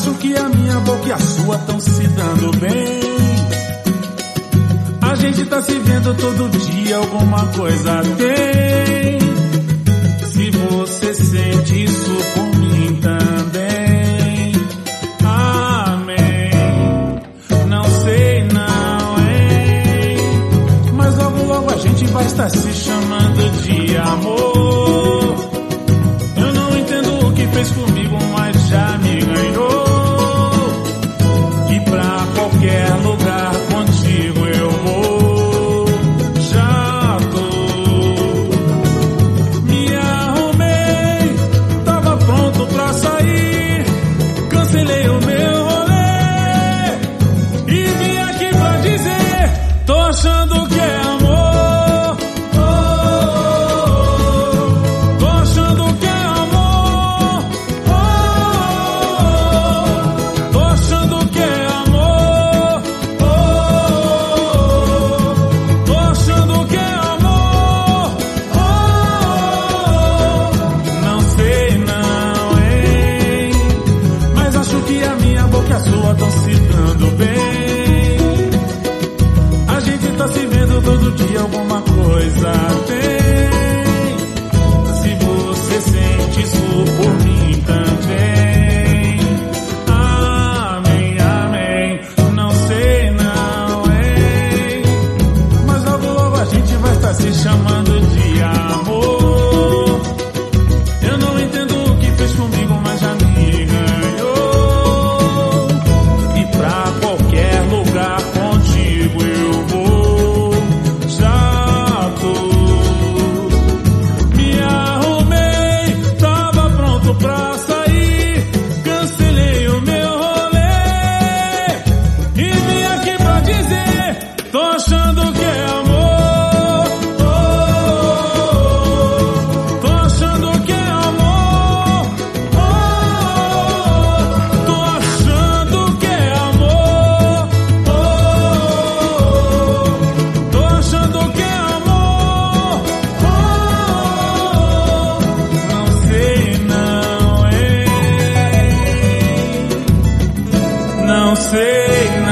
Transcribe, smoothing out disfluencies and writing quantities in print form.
acho que a minha boca e a sua tão se dando bem. A gente tá se vendo todo dia, alguma coisa tem. Se você sente isso por mim também, amém. Não sei não, hein? Mas logo logo a gente vai estar se chamando de amor. Eu não entendo o que fez comigo, mas já me ganhou. E pra qualquer lugar contigo eu vou. Já tô. Me arrumei, tava pronto pra sair. Cancelei o meu rolê e vim aqui pra dizer: tô achando que é amor. Tão se dando bem. A gente tá se vendo todo dia, alguma coisa tem. Se você sente isso por mim também, amém, amém. Não sei não, hein? Mas logo logo a gente vai estar se chamando de amor. Eu não entendo o que fez comigo, mas já me ganhou. Pra qualquer lugar contigo eu vou. Já tô. Me arrumei, tava pronto pra sair. Cancelei o meu rolê e vim aqui pra dizer: tô achando que é amor. Tô achando que é amor. Tô achando que é amor. Tô achando que é amor. Não sei não, hein? Não sei não.